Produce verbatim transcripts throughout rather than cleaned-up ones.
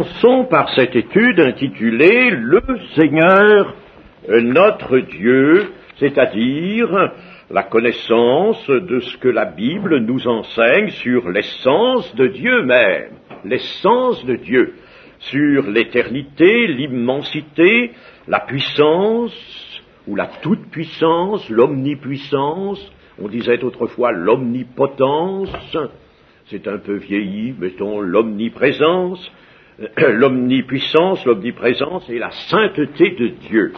Commençons par cette étude intitulée « Le Seigneur, notre Dieu », c'est-à-dire la connaissance de ce que la Bible nous enseigne sur l'essence de Dieu même, l'essence de Dieu, sur l'éternité, l'immensité, la puissance ou la toute-puissance, l'omnipuissance, on disait autrefois l'omnipotence, c'est un peu vieilli, mettons l'omniprésence, l'omnipuissance, l'omniprésence et la sainteté de Dieu.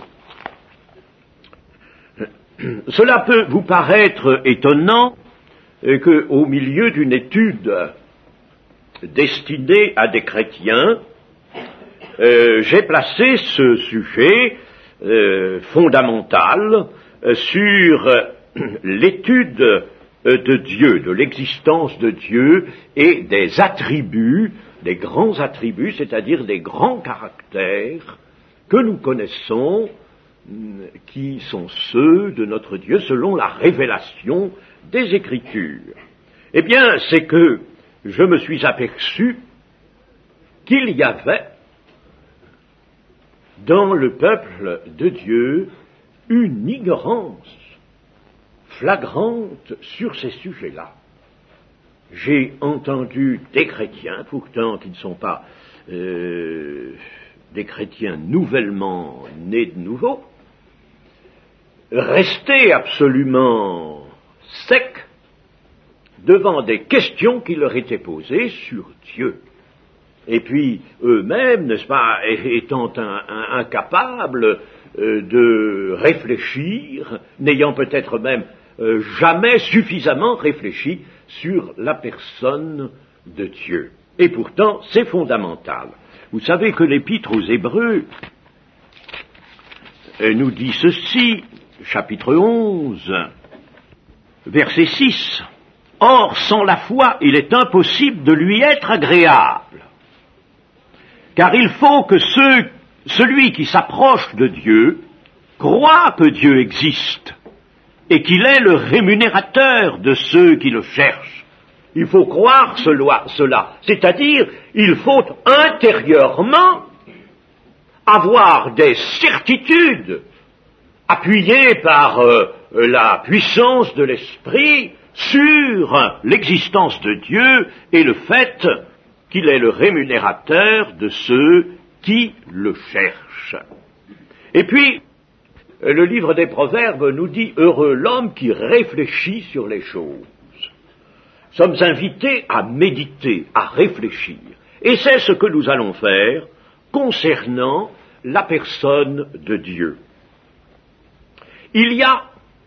Cela peut vous paraître étonnant que, au milieu d'une étude destinée à des chrétiens, euh, j'ai placé ce sujet euh, fondamental euh, sur euh, l'étude euh, de Dieu, de l'existence de Dieu et des attributs, des grands attributs, c'est-à-dire des grands caractères que nous connaissons, qui sont ceux de notre Dieu selon la révélation des Écritures. Eh bien, c'est que je me suis aperçu qu'il y avait dans le peuple de Dieu une ignorance flagrante sur ces sujets-là. J'ai entendu des chrétiens, pourtant qui ne sont pas euh, des chrétiens nouvellement nés de nouveau, rester absolument secs devant des questions qui leur étaient posées sur Dieu. Et puis, eux-mêmes, n'est-ce pas, étant un, un, incapables euh, de réfléchir, n'ayant peut-être même euh, jamais suffisamment réfléchi sur la personne de Dieu. Et pourtant, c'est fondamental. Vous savez que l'Épître aux Hébreux euh, nous dit ceci, chapitre onze, verset six. « Or, sans la foi, il est impossible de lui être agréable. Car il faut que ceux, celui qui s'approche de Dieu croit que Dieu existe et qu'il est le rémunérateur de ceux qui le cherchent. » Il faut croire cela, cela. C'est-à-dire, il faut intérieurement avoir des certitudes appuyées par euh, la puissance de l'Esprit sur l'existence de Dieu et le fait qu'il est le rémunérateur de ceux qui le cherchent. Et puis, le livre des Proverbes nous dit « Heureux l'homme qui réfléchit sur les choses ». Nous sommes invités à méditer, à réfléchir. Et c'est ce que nous allons faire concernant la personne de Dieu. Il y a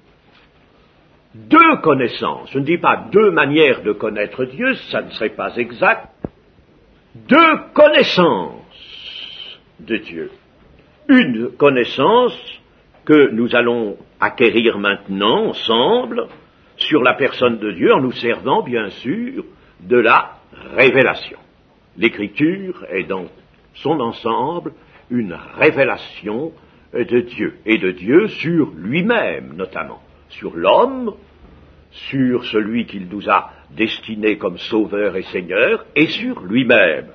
deux connaissances, je ne dis pas deux manières de connaître Dieu, ça ne serait pas exact, deux connaissances de Dieu. Une connaissance que nous allons acquérir maintenant ensemble sur la personne de Dieu en nous servant bien sûr de la révélation. L'Écriture est dans son ensemble une révélation de Dieu, et de Dieu sur lui-même notamment, sur l'homme, sur celui qu'il nous a destiné comme sauveur et seigneur, et sur lui-même.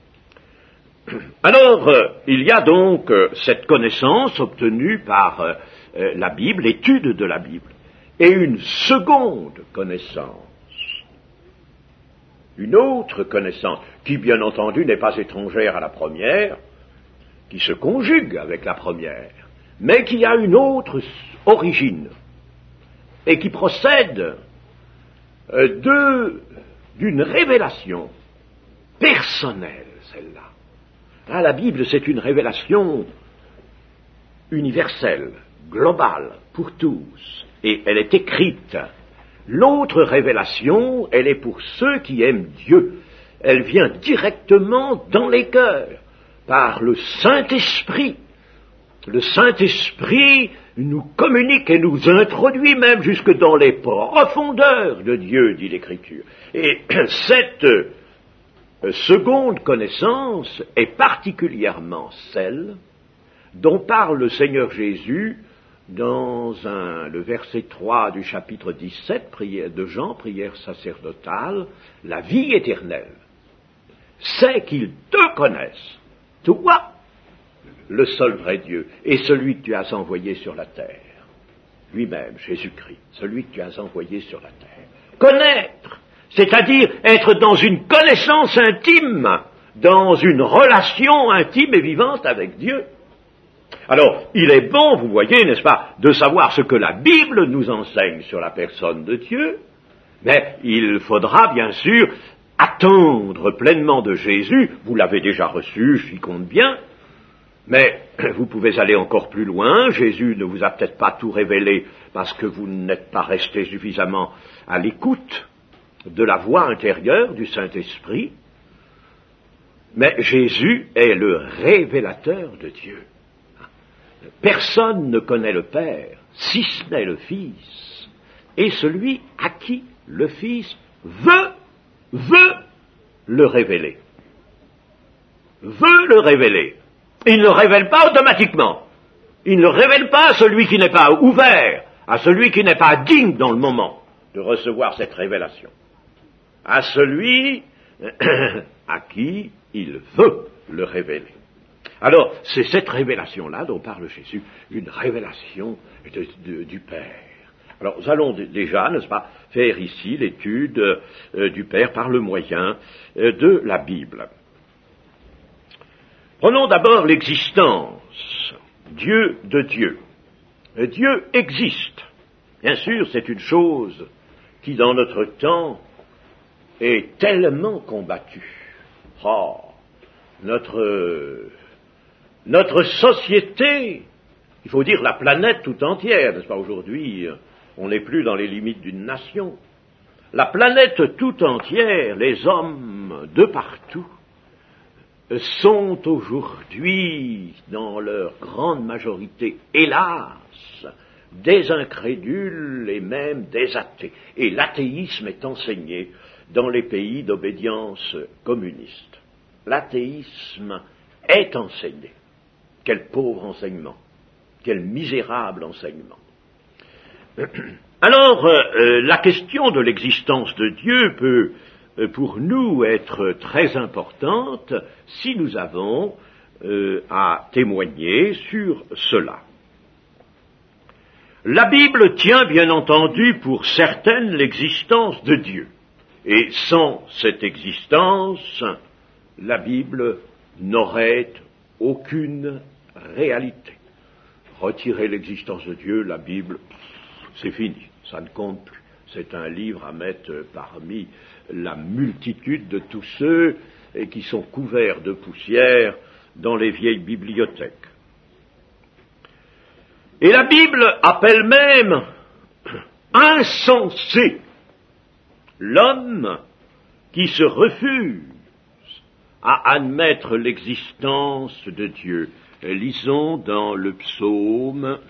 Alors, euh, il y a donc euh, cette connaissance obtenue par euh, euh, la Bible, l'étude de la Bible, et une seconde connaissance, une autre connaissance, qui bien entendu n'est pas étrangère à la première, qui se conjugue avec la première, mais qui a une autre origine, et qui procède euh, de, d'une révélation personnelle, celle-là. Ah, la Bible, c'est une révélation universelle, globale, pour tous, et elle est écrite. L'autre révélation, elle est pour ceux qui aiment Dieu. Elle vient directement dans les cœurs, par le Saint-Esprit. Le Saint-Esprit nous communique et nous introduit même jusque dans les profondeurs de Dieu, dit l'Écriture. Et cette seconde connaissance est particulièrement celle dont parle le Seigneur Jésus dans un, le verset trois du chapitre dix-sept prière de Jean, prière sacerdotale, la vie éternelle. c'est qu'ils te connaissent, toi, le seul vrai Dieu, et celui que tu as envoyé sur la terre, lui-même, Jésus-Christ, celui que tu as envoyé sur la terre. Connaître, c'est-à-dire être dans une connaissance intime, dans une relation intime et vivante avec Dieu. Alors, il est bon, vous voyez, n'est-ce pas, de savoir ce que la Bible nous enseigne sur la personne de Dieu, mais il faudra bien sûr attendre pleinement de Jésus, vous l'avez déjà reçu, j'y compte bien, mais vous pouvez aller encore plus loin, Jésus ne vous a peut-être pas tout révélé parce que vous n'êtes pas resté suffisamment à l'écoute de la voix intérieure du Saint-Esprit, mais Jésus est le révélateur de Dieu. Personne ne connaît le Père, si ce n'est le Fils, et celui à qui le Fils veut, veut le révéler. Veut le révéler. Il ne le révèle pas automatiquement. Il ne le révèle pas à celui qui n'est pas ouvert, à celui qui n'est pas digne dans le moment de recevoir cette révélation. À celui à qui il veut le révéler. Alors, c'est cette révélation-là dont parle Jésus, une révélation de, de, du Père. Alors, nous allons d- déjà, n'est-ce pas, faire ici l'étude euh, du Père par le moyen euh, de la Bible. Prenons d'abord l'existence, Dieu de Dieu. Euh, Dieu existe. Bien sûr, c'est une chose qui, dans notre temps, est tellement combattue. Oh, notre... Euh, Notre société, il faut dire la planète tout entière, n'est-ce pas, aujourd'hui, on n'est plus dans les limites d'une nation. La planète tout entière, les hommes de partout, sont aujourd'hui, dans leur grande majorité, hélas, des incrédules et même des athées. Et l'athéisme est enseigné dans les pays d'obédience communiste. L'athéisme est enseigné. Quel pauvre enseignement, quel misérable enseignement. Alors, euh, la question de l'existence de Dieu peut, euh, pour nous, être très importante si nous avons euh, à témoigner sur cela. La Bible tient, bien entendu, pour certaine l'existence de Dieu. Et sans cette existence, la Bible n'aurait aucune réalité. Retirer l'existence de Dieu, la Bible, c'est fini, ça ne compte plus. C'est un livre à mettre parmi la multitude de tous ceux qui sont couverts de poussière dans les vieilles bibliothèques. Et la Bible appelle même insensé l'homme qui se refuse à admettre l'existence de Dieu. Lisons dans le psaume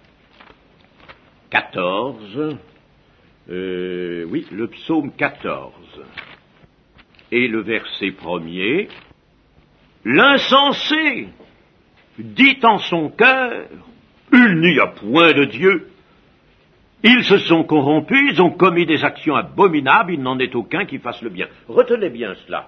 quatorze, euh, oui, le psaume quatorze, et le verset premier, « L'insensé dit en son cœur, il n'y a point de Dieu. Ils se sont corrompus, ils ont commis des actions abominables, il n'en est aucun qui fasse le bien. » Retenez bien cela.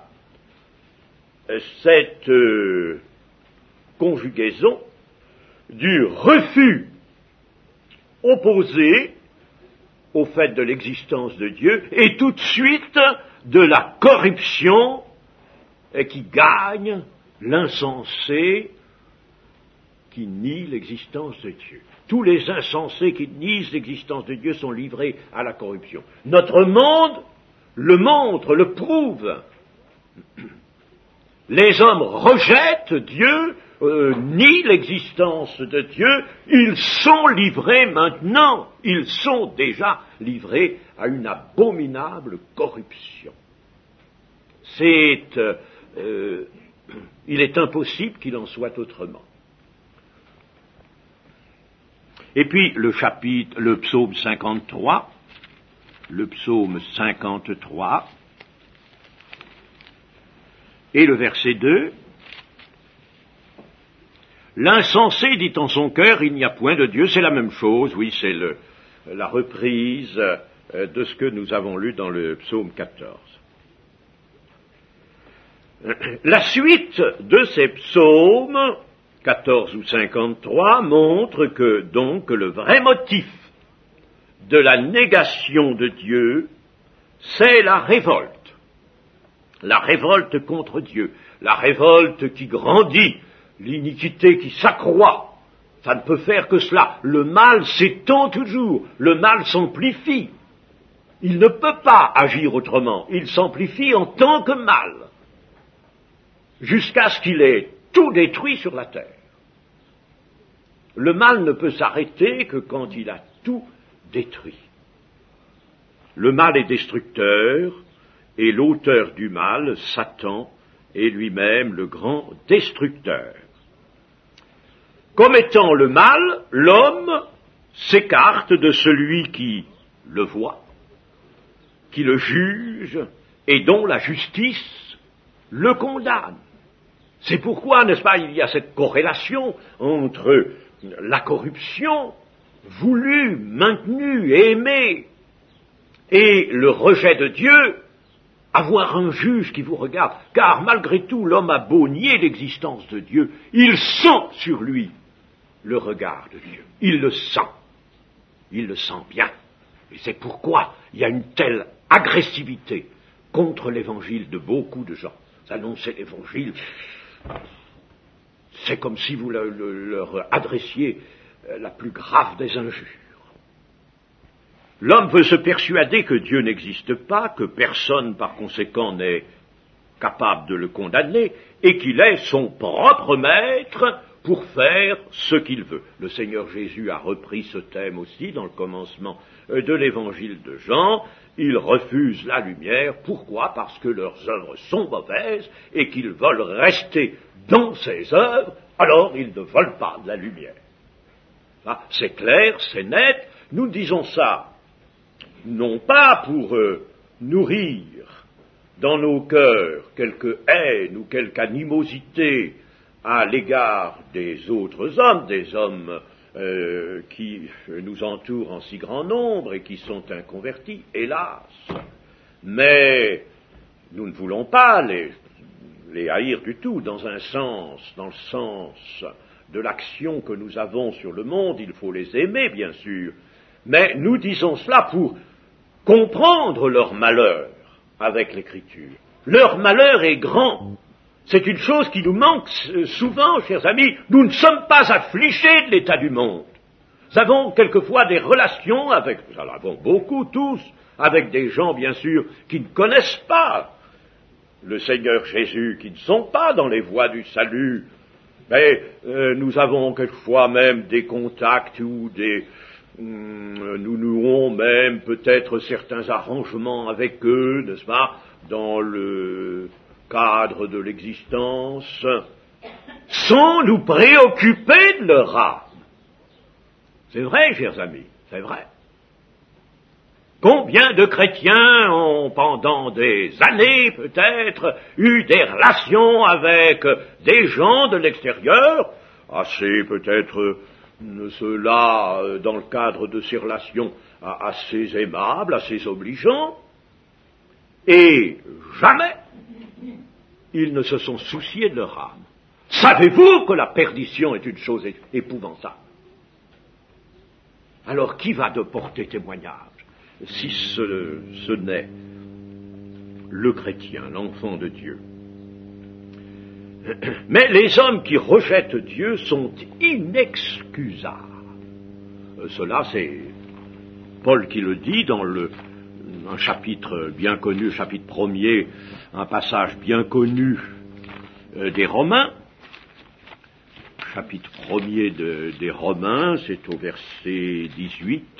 Cette euh, conjugaison du refus opposé au fait de l'existence de Dieu et tout de suite de la corruption qui gagne l'insensé qui nie l'existence de Dieu. Tous les insensés qui nient l'existence de Dieu sont livrés à la corruption. Notre monde le montre, le prouve. Les hommes rejettent Dieu, euh, nient l'existence de Dieu, ils sont livrés maintenant, ils sont déjà livrés à une abominable corruption. C'est, euh, euh, il est impossible qu'il en soit autrement. Et puis le chapitre, le psaume cinquante-trois, le psaume cinquante-trois, et le verset deux, l'insensé dit en son cœur, il n'y a point de Dieu, c'est la même chose, oui, c'est le, la reprise de ce que nous avons lu dans le psaume quatorze. La suite de ces psaumes, quatorze ou cinquante-trois, montre que donc le vrai motif de la négation de Dieu, c'est la révolte. La révolte contre Dieu, la révolte qui grandit, l'iniquité qui s'accroît. Ça ne peut faire que cela. Le mal s'étend toujours, le mal s'amplifie. Il ne peut pas agir autrement, il s'amplifie en tant que mal, jusqu'à ce qu'il ait tout détruit sur la terre. Le mal ne peut s'arrêter que quand il a tout détruit. Le mal est destructeur, et l'auteur du mal, Satan, est lui-même le grand destructeur. Comme étant le mal, l'homme s'écarte de celui qui le voit, qui le juge, et dont la justice le condamne. C'est pourquoi, n'est-ce pas, il y a cette corrélation entre la corruption, voulue, maintenue, aimée, et le rejet de Dieu, avoir un juge qui vous regarde, car malgré tout, l'homme a beau nier l'existence de Dieu, il sent sur lui le regard de Dieu. Il le sent. Il le sent bien. Et c'est pourquoi il y a une telle agressivité contre l'évangile de beaucoup de gens. Annoncer l'évangile, c'est comme si vous le, le, leur adressiez la plus grave des injures. L'homme veut se persuader que Dieu n'existe pas, que personne par conséquent n'est capable de le condamner, et qu'il est son propre maître pour faire ce qu'il veut. Le Seigneur Jésus a repris ce thème aussi dans le commencement de l'évangile de Jean. Ils refusent la lumière. Pourquoi? Parce que leurs œuvres sont mauvaises et qu'ils veulent rester dans ces œuvres, alors ils ne veulent pas de la lumière. Ah, c'est clair, c'est net. Nous disons ça non pas pour euh, nourrir dans nos cœurs quelque haine ou quelque animosité à l'égard des autres hommes, des hommes euh, qui nous entourent en si grand nombre et qui sont inconvertis, hélas. Mais nous ne voulons pas les, les haïr du tout, dans un sens, dans le sens de l'action que nous avons sur le monde, il faut les aimer, bien sûr, mais nous disons cela pour comprendre leur malheur avec l'Écriture. Leur malheur est grand. C'est une chose qui nous manque souvent, chers amis. Nous ne sommes pas affligés de l'état du monde. Nous avons quelquefois des relations avec, nous en avons beaucoup tous, avec des gens, bien sûr, qui ne connaissent pas le Seigneur Jésus, qui ne sont pas dans les voies du salut. Mais euh, nous avons quelquefois même des contacts ou des... Nous nouons même peut-être certains arrangements avec eux, n'est-ce pas, dans le cadre de l'existence, sans nous préoccuper de leur âme. C'est vrai, chers amis, c'est vrai. Combien de chrétiens ont, pendant des années peut-être, eu des relations avec des gens de l'extérieur, assez peut-être... cela dans le cadre de ces relations assez aimables, assez obligeants, et jamais ils ne se sont souciés de leur âme. Savez-vous que la perdition est une chose épouvantable? Alors qui va de porter témoignage si ce, ce n'est le chrétien, l'enfant de Dieu? Mais les hommes qui rejettent Dieu sont inexcusables. Cela, c'est Paul qui le dit dans le, un chapitre bien connu, chapitre premier, un passage bien connu euh, des Romains. Chapitre premier de, des Romains, c'est au verset dix-huit.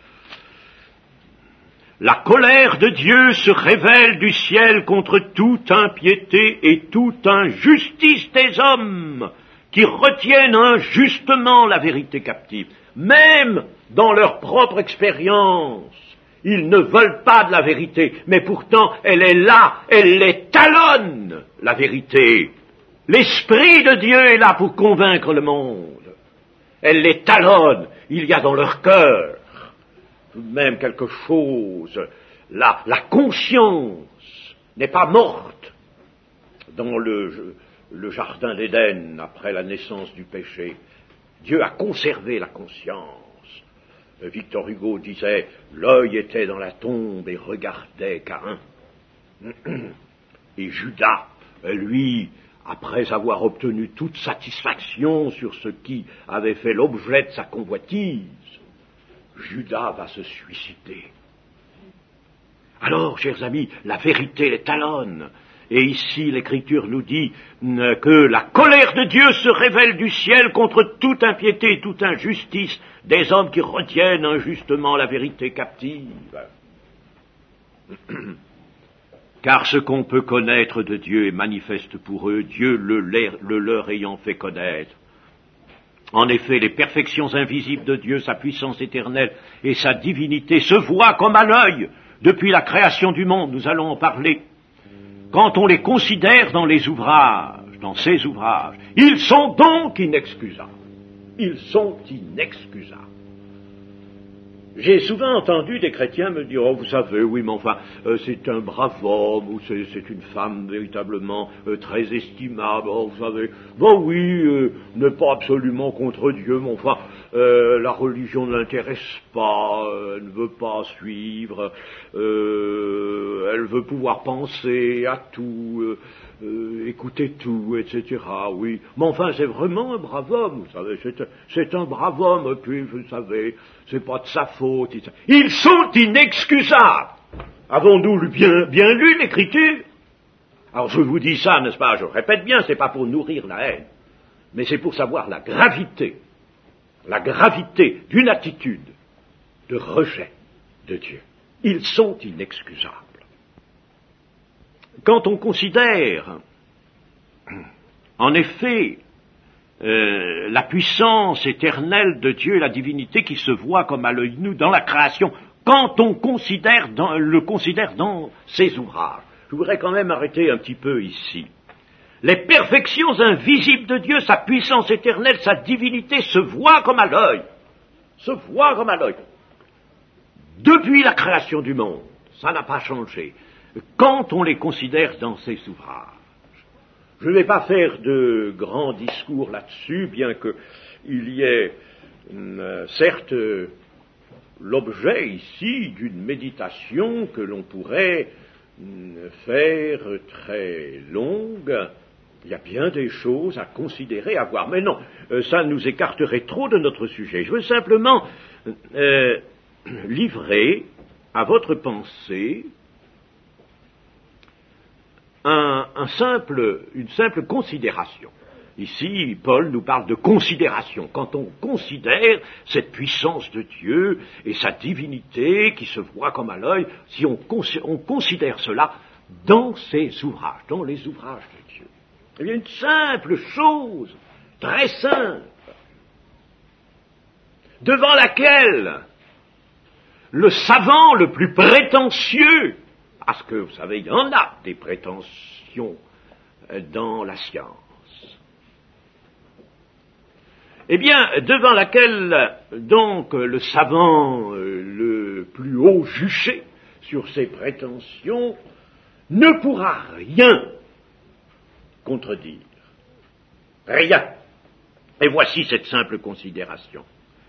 La colère de Dieu se révèle du ciel contre toute impiété et toute injustice des hommes qui retiennent injustement la vérité captive. Même dans leur propre expérience, ils ne veulent pas de la vérité, mais pourtant elle est là, elle les talonne, la vérité. L'Esprit de Dieu est là pour convaincre le monde. Elle les talonne, il y a dans leur cœur tout de même quelque chose, la, la conscience n'est pas morte dans le, le jardin d'Éden, après la naissance du péché, Dieu a conservé la conscience. Victor Hugo disait, l'œil était dans la tombe et regardait Caïn. Et Judas, lui, après avoir obtenu toute satisfaction sur ce qui avait fait l'objet de sa convoitise, Judas va se suicider. Alors, chers amis, la vérité les talonne. Et ici, l'Écriture nous dit que la colère de Dieu se révèle du ciel contre toute impiété et toute injustice des hommes qui retiennent injustement la vérité captive. Car ce qu'on peut connaître de Dieu est manifeste pour eux, Dieu le, le leur ayant fait connaître. En effet, les perfections invisibles de Dieu, sa puissance éternelle et sa divinité se voient comme à l'œil depuis la création du monde. Nous allons en parler. Quand on les considère dans les ouvrages, dans ces ouvrages, ils sont donc inexcusables. Ils sont inexcusables. J'ai souvent entendu des chrétiens me dire, oh, vous savez, oui, mais enfin, euh, c'est un brave homme, ou c'est, c'est une femme véritablement euh, très estimable, oh, vous savez, ben oui, euh, n'est pas absolument contre Dieu, mais enfin, euh, la religion ne l'intéresse pas, euh, elle ne veut pas suivre, euh, elle veut pouvoir penser à tout, euh, Euh, écoutez tout, et cetera, oui. Mais enfin, c'est vraiment un brave homme, vous savez, c'est un, c'est un brave homme, et puis, vous savez, c'est pas de sa faute. Ils sont inexcusables. Avons-nous bien, bien lu l'Écriture? Alors, je vous dis ça, n'est-ce pas, je répète bien, c'est pas pour nourrir la haine, mais c'est pour savoir la gravité, la gravité d'une attitude de rejet de Dieu. Ils sont inexcusables. Quand on considère, en effet, euh, la puissance éternelle de Dieu et la divinité qui se voit comme à l'œil nu dans la création, quand on considère dans, le considère dans ses ouvrages, je voudrais quand même arrêter un petit peu ici. Les perfections invisibles de Dieu, sa puissance éternelle, sa divinité se voient comme à l'œil, se voient comme à l'œil. Depuis la création du monde, ça n'a pas changé. Quand on les considère dans ces ouvrages. Je ne vais pas faire de grands discours là-dessus, bien qu'il y ait euh, certes l'objet ici d'une méditation que l'on pourrait euh, faire très longue. Il y a bien des choses à considérer, à voir. Mais non, euh, ça nous écarterait trop de notre sujet. Je veux simplement euh, livrer à votre pensée Un, un simple, une simple considération. Ici, Paul nous parle de considération. Quand on considère cette puissance de Dieu et sa divinité qui se voit comme à l'œil, si on, on considère cela dans ses ouvrages, dans les ouvrages de Dieu, eh bien, une simple chose, très simple, devant laquelle le savant le plus prétentieux, parce que, vous savez, il y en a des prétentions dans la science. Eh bien, devant laquelle, donc, le savant le plus haut juché sur ses prétentions ne pourra rien contredire. Rien. Et voici cette simple considération.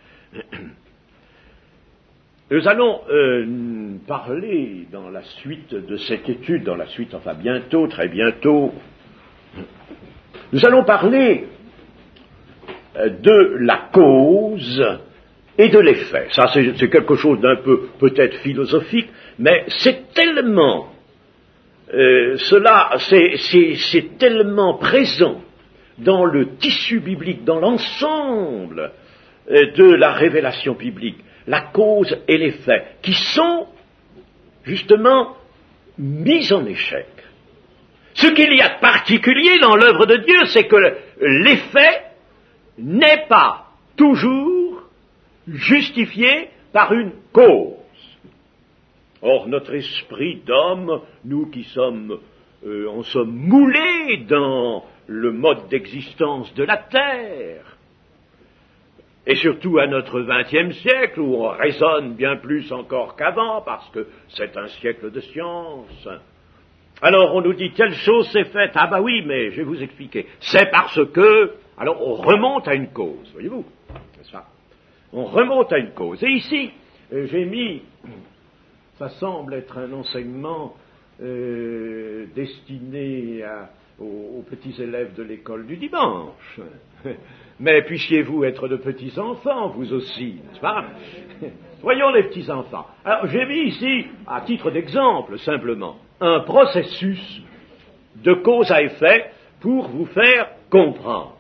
Nous allons euh, parler dans la suite de cette étude, dans la suite, enfin bientôt, très bientôt, nous allons parler euh, de la cause et de l'effet. Ça, c'est, c'est quelque chose d'un peu peut-être philosophique, mais c'est tellement, euh, cela, c'est, c'est, c'est tellement présent dans le tissu biblique, dans l'ensemble euh, de la révélation biblique. La cause et l'effet, qui sont justement mis en échec. Ce qu'il y a de particulier dans l'œuvre de Dieu, c'est que l'effet n'est pas toujours justifié par une cause. Or, notre esprit d'homme, nous qui sommes, euh, en sommes moulés dans le mode d'existence de la terre, et surtout à notre vingtième siècle, où on raisonne bien plus encore qu'avant, parce que c'est un siècle de science, Alors on nous dit telle chose s'est faite. Ah bah oui, mais je vais vous expliquer. C'est parce que... Alors on remonte à une cause, voyez-vous, n'est-ce pas? On remonte à une cause. Et ici, euh, j'ai mis... Ça semble être un enseignement euh, destiné à, aux, aux petits élèves de l'école du dimanche. Mais puissiez-vous être de petits enfants, vous aussi, n'est-ce pas? Voyons les petits enfants. Alors j'ai mis ici, à titre d'exemple simplement, un processus de cause à effet pour vous faire comprendre.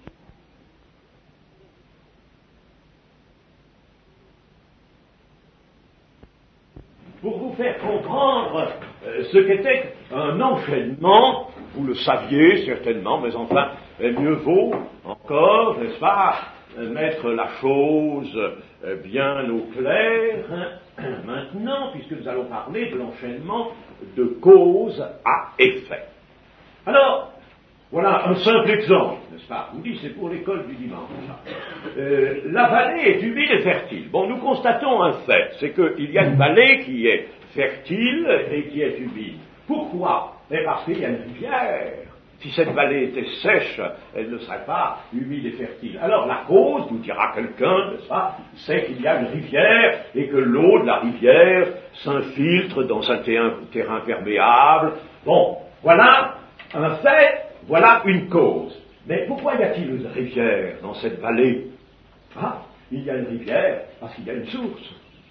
Pour vous faire comprendre euh, ce qu'était un enchaînement, vous le saviez certainement, mais enfin, mieux vaut encore, n'est-ce pas, mettre la chose euh, bien au clair, hein, maintenant, puisque nous allons parler de l'enchaînement de cause à effet. Alors, voilà un simple exemple, n'est-ce pas? Je vous dis, c'est pour l'école du dimanche. Euh, la vallée est humide et fertile. Bon, nous constatons un fait, c'est qu'il y a une vallée qui est fertile et qui est humide. Pourquoi? Mais parce qu'il y a une rivière. Si cette vallée était sèche, elle ne serait pas humide et fertile. Alors la cause, nous dira quelqu'un, n'est-ce pas, c'est qu'il y a une rivière et que l'eau de la rivière s'infiltre dans un terrain, terrain perméable. Bon, voilà un fait. Voilà une cause. Mais pourquoi y a-t-il une rivière dans cette vallée? Ah, il y a une rivière parce qu'il y a une source.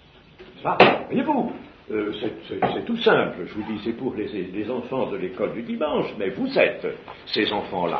Ça, voyez-vous, euh, c'est, c'est, c'est tout simple. Je vous dis, c'est pour les, les enfants de l'école du dimanche, mais vous êtes ces enfants-là.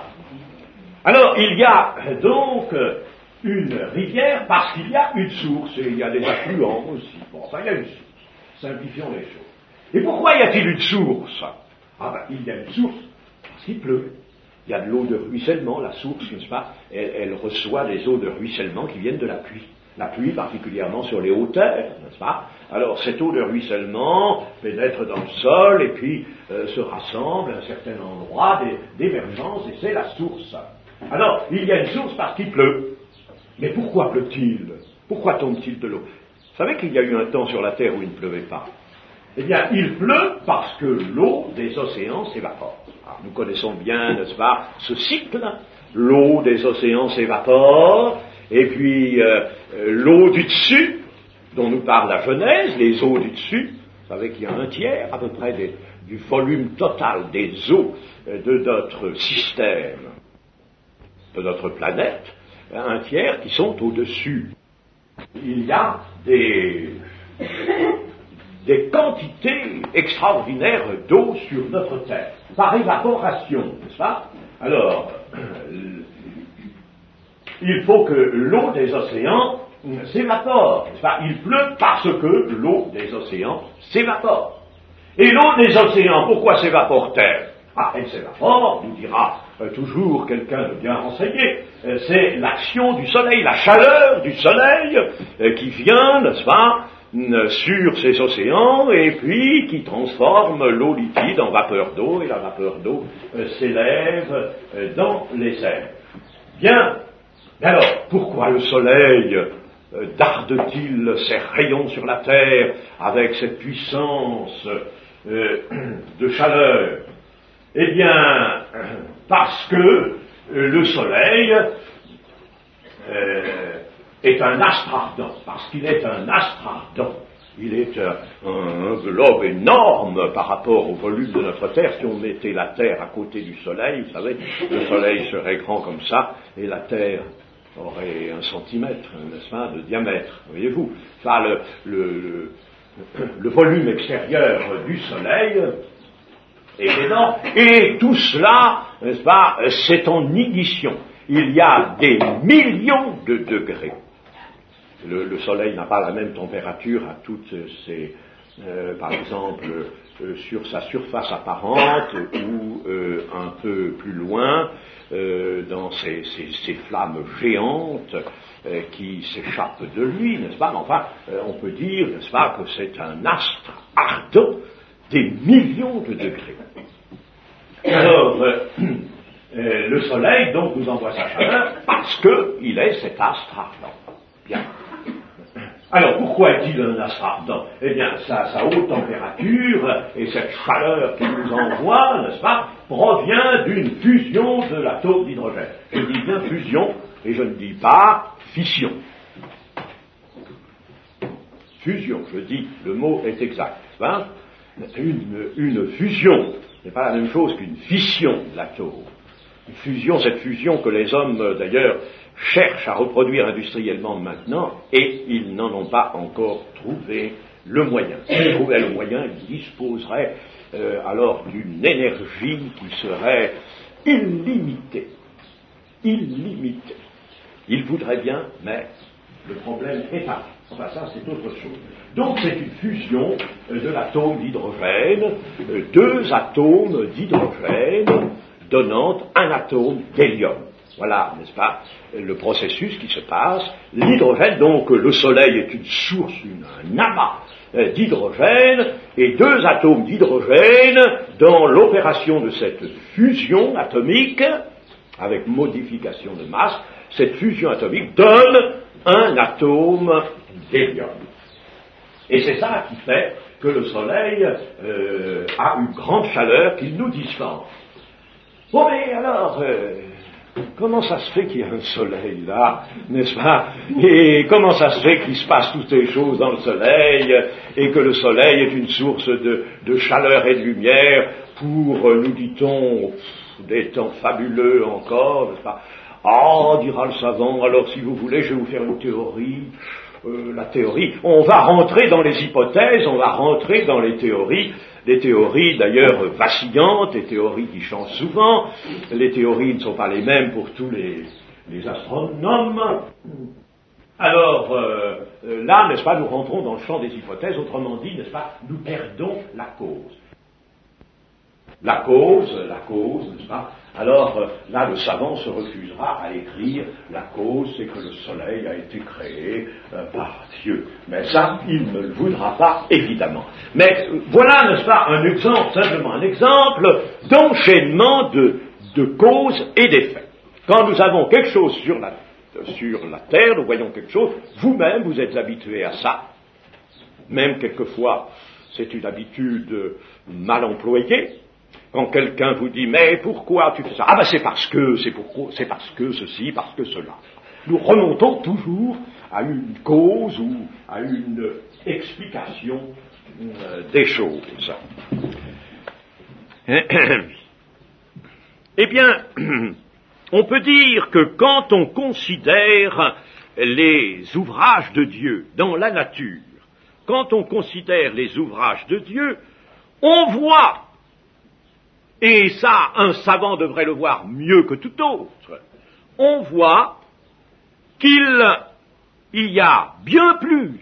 Alors, il y a donc une rivière parce qu'il y a une source, et il y a des affluents aussi. Bon, enfin, il y a une source. Simplifions les choses. Et pourquoi y a-t-il une source? Ah ben, il y a une source parce qu'il pleut. Il y a de l'eau de ruissellement, la source, n'est-ce pas, elle, elle reçoit les eaux de ruissellement qui viennent de la pluie. La pluie particulièrement sur les hauteurs, n'est-ce pas? Alors cette eau de ruissellement pénètre dans le sol et puis euh, se rassemble à un certain endroit d'émergence et c'est la source. Alors, il y a une source parce qu'il pleut. Mais pourquoi pleut-il? Pourquoi tombe-t-il de l'eau? Vous savez qu'il y a eu un temps sur la Terre où il ne pleuvait pas? Eh bien, il pleut parce que l'eau des océans s'évapore. Alors, nous connaissons bien, n'est-ce pas, ce cycle. L'eau des océans s'évapore, et puis euh, l'eau du dessus, dont nous parle la Genèse, les eaux du dessus, vous savez qu'il y a un tiers à peu près des, du volume total des eaux euh, de notre système, de notre planète, un tiers qui sont au-dessus. Il y a des... des quantités extraordinaires d'eau sur notre Terre, par évaporation, n'est-ce pas? Alors, euh, il faut que l'eau des océans s'évapore, n'est-ce pas? Il pleut parce que l'eau des océans s'évapore. Et l'eau des océans, pourquoi s'évapore-t-elle? Ah, elle s'évapore, nous dira euh, toujours quelqu'un de bien renseigné, euh, c'est l'action du soleil, la chaleur du soleil euh, qui vient, n'est-ce pas, sur ces océans, et puis qui transforme l'eau liquide en vapeur d'eau, et la vapeur d'eau euh, s'élève euh, dans les airs. Bien, alors, pourquoi le soleil euh, darde-t-il ses rayons sur la terre avec cette puissance euh, de chaleur? Eh bien, parce que euh, le soleil euh, est un astre ardent, parce qu'il est un astre ardent. Il est un, un globe énorme par rapport au volume de notre Terre. Si on mettait la Terre à côté du Soleil, vous savez, le Soleil serait grand comme ça, et la Terre aurait un centimètre, n'est-ce pas, de diamètre, voyez-vous. Enfin, le, le, le, le volume extérieur du Soleil est énorme, et tout cela, n'est-ce pas, c'est en ignition. Il y a des millions de degrés. Le, le soleil n'a pas la même température à toutes ces, euh, par exemple, euh, sur sa surface apparente ou euh, un peu plus loin, euh, dans ces, ces, ces flammes géantes euh, qui s'échappent de lui, n'est-ce pas? Mais enfin, euh, on peut dire, n'est-ce pas, que c'est un astre ardent des millions de degrés. Alors, euh, euh, le soleil, donc, nous envoie sa chaleur parce qu'il est cet astre ardent. Bien. Alors, pourquoi est-il un astre ardent? Eh bien, sa, sa haute température et cette chaleur qu'il nous envoie, n'est-ce pas, provient d'une fusion de l'atome d'hydrogène. Je dis bien fusion, et je ne dis pas fission. Fusion, je dis, le mot est exact. Hein? Une, une fusion n'est pas la même chose qu'une fission de l'atome. Une fusion, cette fusion que les hommes, d'ailleurs, cherchent à reproduire industriellement maintenant, et ils n'en ont pas encore trouvé le moyen. S'ils trouvaient le moyen, ils disposeraient euh, alors d'une énergie qui serait illimitée. Illimitée. Ils voudraient bien, mais le problème est pas. Enfin, ça, c'est autre chose. Donc, c'est une fusion euh, de l'atome d'hydrogène, euh, deux atomes d'hydrogène donnant un atome d'hélium. Voilà, n'est-ce pas, le processus qui se passe. L'hydrogène, donc, le Soleil est une source, une, un amas euh, d'hydrogène, et deux atomes d'hydrogène, dans l'opération de cette fusion atomique, avec modification de masse, cette fusion atomique donne un atome d'hélium. Et c'est ça qui fait que le Soleil euh, a une grande chaleur qu'il nous dispense. Bon, mais alors, euh, comment ça se fait qu'il y a un Soleil là, n'est-ce pas? Et comment ça se fait qu'il se passe toutes ces choses dans le Soleil, et que le Soleil est une source de, de chaleur et de lumière pour, nous dit-on, des temps fabuleux encore, n'est-ce pas? Ah, dira le savant, alors si vous voulez, je vais vous faire une théorie. Euh, la théorie, on va rentrer dans les hypothèses, on va rentrer dans les théories, des théories d'ailleurs vacillantes, des théories qui changent souvent, les théories ne sont pas les mêmes pour tous les, les astronomes. Alors euh, là, n'est-ce pas, nous rentrons dans le champ des hypothèses, autrement dit, n'est-ce pas, nous perdons la cause. La cause, la cause, n'est-ce pas? Alors euh, là, le savant se refusera à écrire la cause, c'est que le Soleil a été créé euh, par Dieu. Mais ça, il ne le voudra pas, évidemment. Mais euh, voilà, n'est-ce pas, un exemple, simplement un exemple d'enchaînement de, de causes et d'effets. Quand nous avons quelque chose sur la, sur la Terre, nous voyons quelque chose, vous-même, vous êtes habitué à ça. Même quelquefois, c'est une habitude mal employée. Quand quelqu'un vous dit, mais pourquoi tu fais ça? Ah ben c'est parce que, c'est pourquoi, c'est parce que ceci, parce que cela. Nous remontons toujours à une cause ou à une explication euh, des choses. Eh bien, on peut dire que quand on considère les ouvrages de Dieu dans la nature, quand on considère les ouvrages de Dieu, on voit, et ça, un savant devrait le voir mieux que tout autre, on voit qu'il il y a bien plus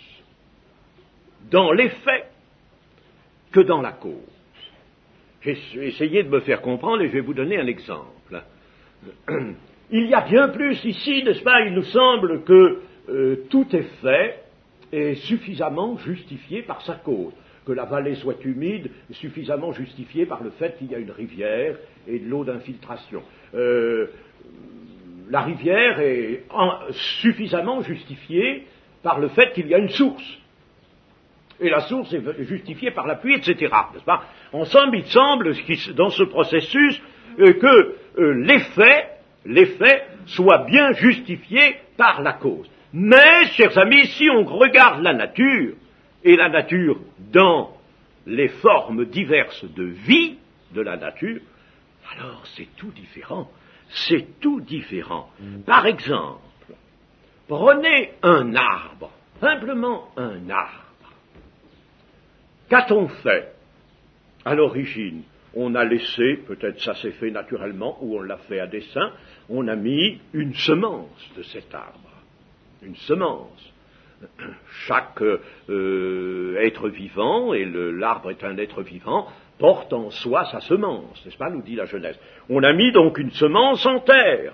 dans l'effet que dans la cause. J'ai essayé de me faire comprendre et je vais vous donner un exemple. Il y a bien plus ici, n'est-ce pas, il nous semble que euh, tout effet est suffisamment justifié par sa cause. Que la vallée soit humide, suffisamment justifiée par le fait qu'il y a une rivière et de l'eau d'infiltration. Euh, la rivière est en, suffisamment justifiée par le fait qu'il y a une source. Et la source est justifiée par la pluie, et cetera. N'est-ce pas? En somme, il semble, dans ce processus, euh, que euh, l'effet, l'effet soit bien justifié par la cause. Mais, chers amis, si on regarde la nature, et la nature dans les formes diverses de vie de la nature, alors c'est tout différent. C'est tout différent. Par exemple, prenez un arbre, simplement un arbre. Qu'a-t-on fait? À l'origine, on a laissé, peut-être ça s'est fait naturellement, ou on l'a fait à dessein, on a mis une semence de cet arbre. Une semence. Chaque euh, être vivant, et le, l'arbre est un être vivant, porte en soi sa semence, n'est-ce pas, nous dit la Genèse. On a mis donc une semence en terre.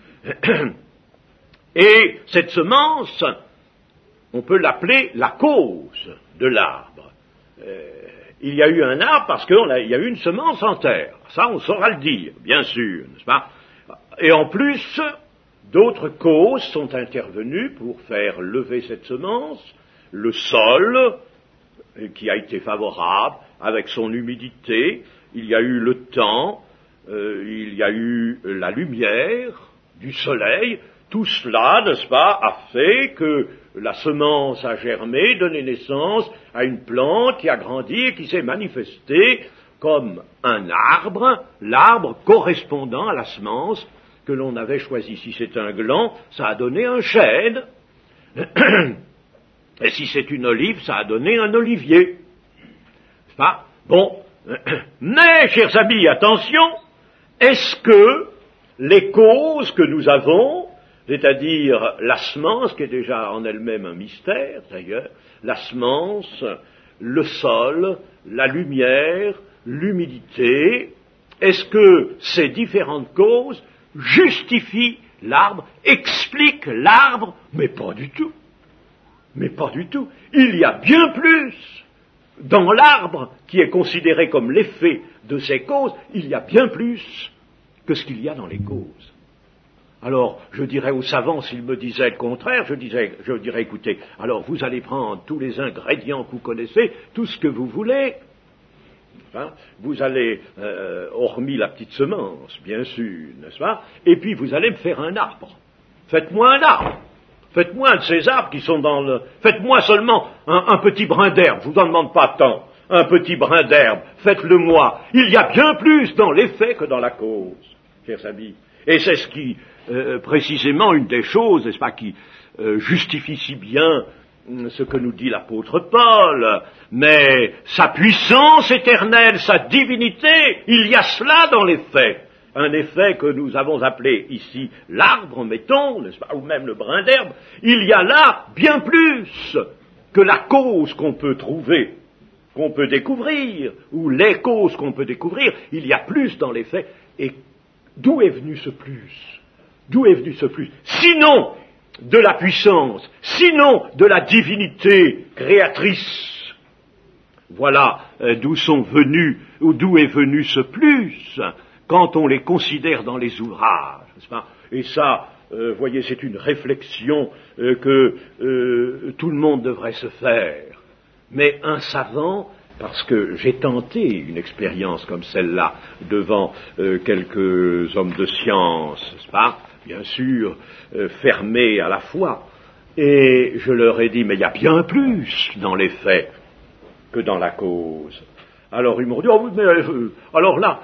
Et cette semence, on peut l'appeler la cause de l'arbre. Euh, il y a eu un arbre parce qu'il y a eu une semence en terre. Ça, on saura le dire, bien sûr, n'est-ce pas? Et en plus, d'autres causes sont intervenues pour faire lever cette semence, le sol, qui a été favorable, avec son humidité, il y a eu le temps, euh, il y a eu la lumière du soleil, tout cela, n'est-ce pas, a fait que la semence a germé, donné naissance à une plante qui a grandi et qui s'est manifestée comme un arbre, l'arbre correspondant à la semence que l'on avait choisie. Si c'est un gland, ça a donné un chêne, et si c'est une olive, ça a donné un olivier. N'est-ce pas? Bon, mais, chers amis, attention, est-ce que les causes que nous avons, c'est-à-dire la semence, qui est déjà en elle-même un mystère, d'ailleurs, la semence, le sol, la lumière, l'humidité, est-ce que ces différentes causes justifient l'arbre, expliquent l'arbre? Mais pas du tout. Mais pas du tout. Il y a bien plus dans l'arbre qui est considéré comme l'effet de ces causes, il y a bien plus que ce qu'il y a dans les causes. Alors, je dirais aux savants, s'ils me disaient le contraire, je, disais, je dirais, écoutez, alors vous allez prendre tous les ingrédients que vous connaissez, tout ce que vous voulez, hein, vous allez, euh, hormis la petite semence, bien sûr, n'est-ce pas, et puis vous allez me faire un arbre. Faites-moi un arbre. Faites-moi un de ces arbres qui sont dans le... Faites-moi seulement un, un petit brin d'herbe, je vous en demande pas tant, un petit brin d'herbe, faites-le moi. Il y a bien plus dans l'effet que dans la cause, chers amis. Et c'est ce qui, euh, précisément, une des choses, n'est-ce pas, qui euh, justifie si bien euh, ce que nous dit l'apôtre Paul. Mais sa puissance éternelle, sa divinité, il y a cela dans l'effet. Un effet que nous avons appelé ici l'arbre, mettons, n'est-ce pas, ou même le brin d'herbe. Il y a là bien plus que la cause qu'on peut trouver, qu'on peut découvrir, ou les causes qu'on peut découvrir. Il y a plus dans l'effet. Et d'où est venu ce plus? D'où est venu ce plus? Sinon de la puissance, sinon de la divinité créatrice. Voilà euh, d'où sont venus, ou d'où est venu ce plus, quand on les considère dans les ouvrages, n'est-ce pas? Et ça, euh, voyez, c'est une réflexion euh, que euh, tout le monde devrait se faire. Mais un savant, parce que j'ai tenté une expérience comme celle-là devant euh, quelques hommes de science, n'est-ce pas, bien sûr, euh, fermés à la foi, et je leur ai dit, mais il y a bien plus dans les faits que dans la cause. Alors ils m'ont dit, oh oui, mais euh, alors là,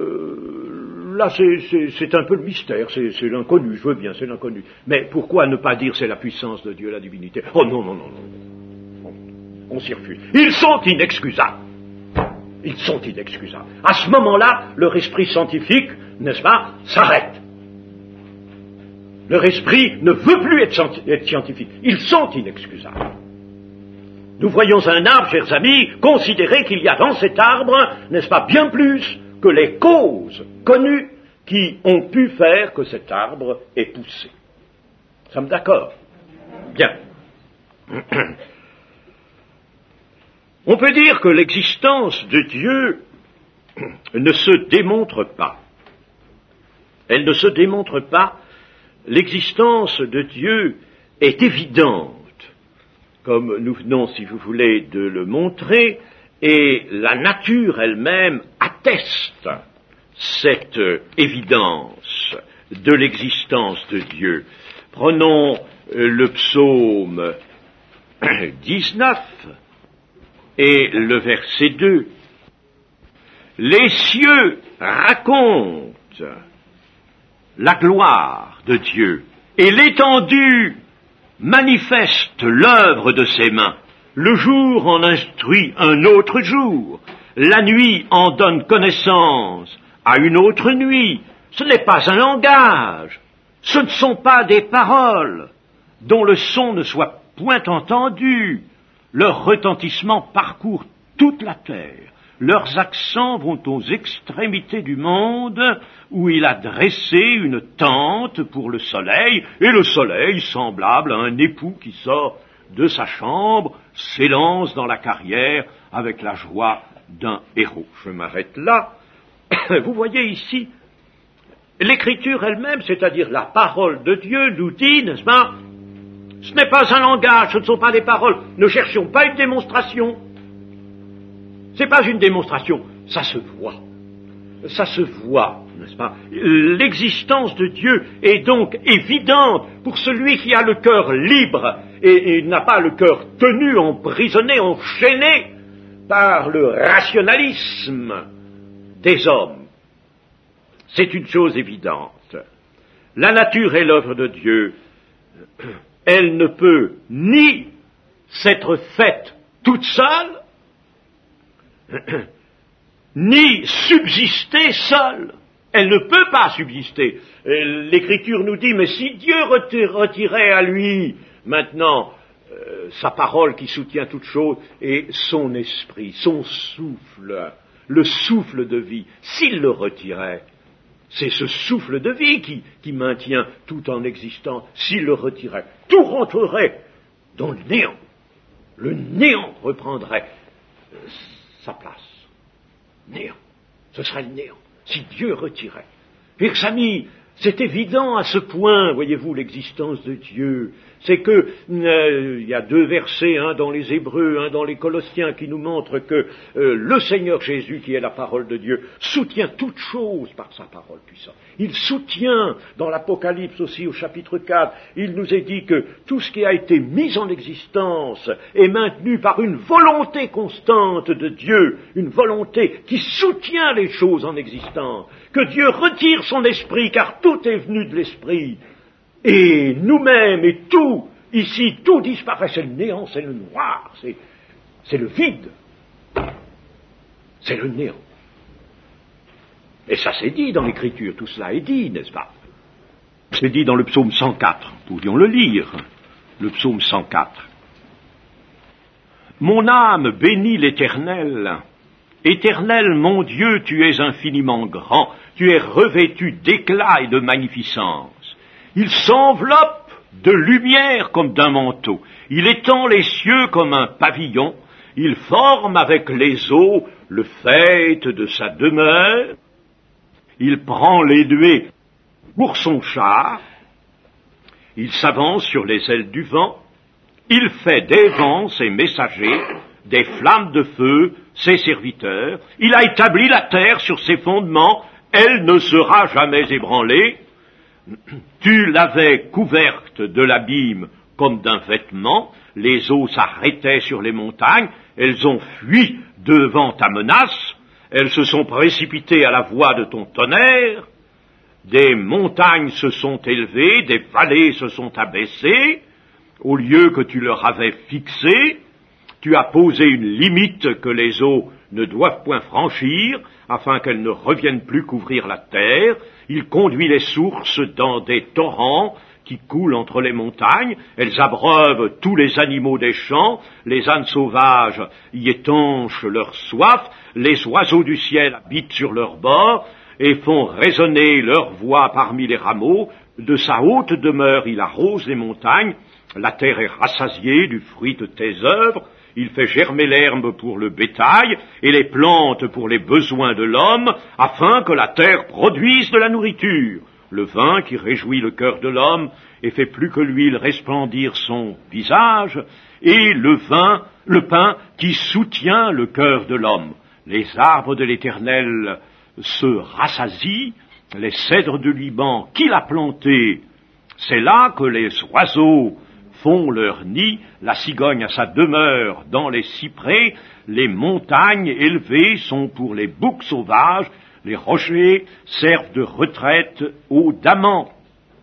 euh, là c'est, c'est, c'est un peu le mystère, c'est, c'est l'inconnu, je veux bien, c'est l'inconnu. Mais pourquoi ne pas dire c'est la puissance de Dieu, la divinité? Oh non, non, non, non. On s'y refuse. Ils sont inexcusables. Ils sont inexcusables. À ce moment-là, leur esprit scientifique, n'est-ce pas, s'arrête. Leur esprit ne veut plus être scientifique. Ils sont inexcusables. Nous voyons un arbre, chers amis, considérez qu'il y a dans cet arbre, n'est-ce pas, bien plus que les causes connues qui ont pu faire que cet arbre ait poussé. Nous sommes d'accord? Bien. On peut dire que l'existence de Dieu ne se démontre pas. Elle ne se démontre pas. L'existence de Dieu est évidente, comme nous venons, si vous voulez, de le montrer, et la nature elle-même atteste cette évidence de l'existence de Dieu. Prenons le psaume dix-neuf et le verset deux. Les cieux racontent la gloire de Dieu, et l'étendue manifeste l'œuvre de ses mains. Le jour en instruit un autre jour, la nuit en donne connaissance à une autre nuit. Ce n'est pas un langage, ce ne sont pas des paroles dont le son ne soit point entendu. Leur retentissement parcourt toute la terre. Leurs accents vont aux extrémités du monde, où il a dressé une tente pour le soleil, et le soleil, semblable à un époux qui sort de sa chambre, s'élance dans la carrière avec la joie d'un héros. Je m'arrête là. Vous voyez ici L'écriture elle-même, c'est-à-dire la parole de Dieu, nous dit, n'est-ce pas, ce n'est pas un langage, ce ne sont pas des paroles. Ne cherchions pas une démonstration. Ce n'est pas une démonstration, ça se voit. Ça se voit, n'est-ce pas? L'existence de Dieu est donc évidente pour celui qui a le cœur libre et, et n'a pas le cœur tenu, emprisonné, enchaîné par le rationalisme des hommes. C'est une chose évidente. La nature est l'œuvre de Dieu. Elle ne peut ni s'être faite toute seule, ni subsister seule. Elle ne peut pas subsister. L'Écriture nous dit, mais si Dieu retirait à lui, maintenant, euh, sa parole qui soutient toute chose, et son esprit, son souffle, le souffle de vie, s'il le retirait, c'est ce souffle de vie qui, qui maintient tout en existence, s'il le retirait, tout rentrerait dans le néant. Le néant reprendrait euh, sa place. Néant. Ce serait le néant, si Dieu retirait. Mes amis, c'est évident à ce point, voyez-vous, l'existence de Dieu. C'est que, euh, il y a deux versets, un dans les Hébreux, un dans les Colossiens, qui nous montrent que euh, le Seigneur Jésus, qui est la parole de Dieu, soutient toute chose par sa parole puissante. Il soutient, dans l'Apocalypse aussi, au chapitre quatre, il nous est dit que tout ce qui a été mis en existence est maintenu par une volonté constante de Dieu, une volonté qui soutient les choses en existence, que Dieu retire son esprit, car tout est venu de l'esprit. Et nous-mêmes et tout, ici, tout disparaît, c'est le néant, c'est le noir, c'est, c'est le vide, c'est le néant. Et ça c'est dit dans l'Écriture, tout cela est dit, n'est-ce pas? C'est dit dans le psaume cent quatre, pouvions le lire, le psaume cent quatre. Mon âme bénit l'Éternel. Éternel, mon Dieu, tu es infiniment grand, tu es revêtu d'éclat et de magnificence. Il s'enveloppe de lumière comme d'un manteau. Il étend les cieux comme un pavillon. Il forme avec les eaux le faîte de sa demeure. Il prend les nuées pour son char. Il s'avance sur les ailes du vent. Il fait des vents ses messagers, des flammes de feu ses serviteurs. Il a établi la terre sur ses fondements. Elle ne sera jamais ébranlée. Tu l'avais couverte de l'abîme comme d'un vêtement, les eaux s'arrêtaient sur les montagnes, elles ont fui devant ta menace, elles se sont précipitées à la voix de ton tonnerre, des montagnes se sont élevées, des vallées se sont abaissées, au lieu que tu leur avais fixé, tu as posé une limite que les eaux ne doivent point franchir, afin qu'elles ne reviennent plus couvrir la terre. Il conduit les sources dans des torrents qui coulent entre les montagnes. Elles abreuvent tous les animaux des champs. Les ânes sauvages y étanchent leur soif. Les oiseaux du ciel habitent sur leurs bords et font résonner leur voix parmi les rameaux. De sa haute demeure, il arrose les montagnes. La terre est rassasiée du fruit de tes œuvres. Il fait germer l'herbe pour le bétail et les plantes pour les besoins de l'homme, afin que la terre produise de la nourriture. Le vin qui réjouit le cœur de l'homme et fait plus que l'huile resplendir son visage, et le vin, le pain qui soutient le cœur de l'homme. Les arbres de l'Éternel se rassasient, les cèdres du Liban qu'il a plantés. C'est là que les oiseaux font leur nid, la cigogne a sa demeure dans les cyprès, les montagnes élevées sont pour les boucs sauvages, les rochers servent de retraite aux damans.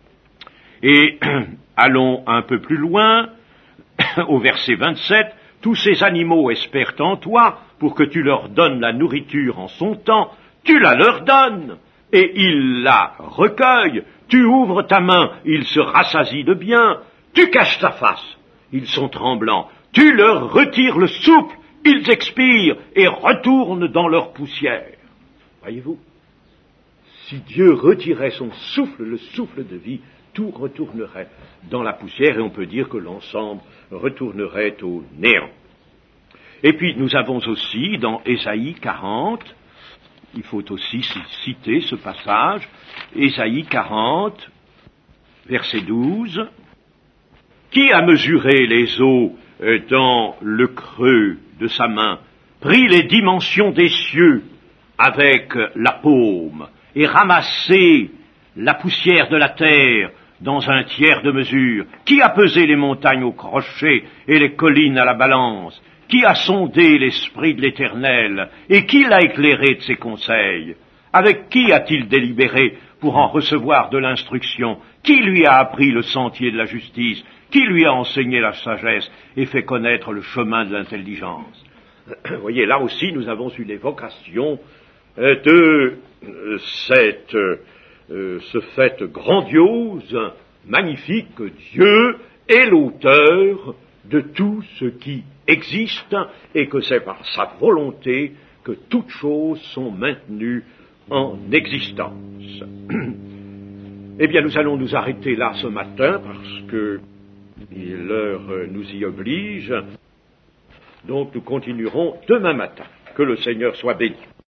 Et allons un peu plus loin, au verset vingt-sept, tous ces animaux espèrent en toi pour que tu leur donnes la nourriture en son temps, tu la leur donnes, et ils la recueillent, tu ouvres ta main, ils se rassasient de bien, tu caches ta face, ils sont tremblants, tu leur retires le souffle, ils expirent et retournent dans leur poussière. Voyez-vous, si Dieu retirait son souffle, le souffle de vie, tout retournerait dans la poussière et on peut dire que l'ensemble retournerait au néant. Et puis nous avons aussi dans Ésaïe quarante, il faut aussi citer ce passage, Ésaïe quarante, verset douze. Qui a mesuré les eaux dans le creux de sa main, pris les dimensions des cieux avec la paume, et ramassé la poussière de la terre dans un tiers de mesure? Qui a pesé les montagnes au crochet et les collines à la balance? Qui a sondé l'esprit de l'Éternel, et qui l'a éclairé de ses conseils? Avec qui a-t-il délibéré pour en recevoir de l'instruction? Qui lui a appris le sentier de la justice? Qui lui a enseigné la sagesse et fait connaître le chemin de l'intelligence? Vous voyez, là aussi, nous avons une évocation euh, de euh, cette, euh, ce fait grandiose, magnifique, que Dieu est l'auteur de tout ce qui existe, et que c'est par sa volonté que toutes choses sont maintenues en existence. Eh bien, nous allons nous arrêter là ce matin, parce que l'heure nous y oblige. Donc nous continuerons demain matin. Que le Seigneur soit béni.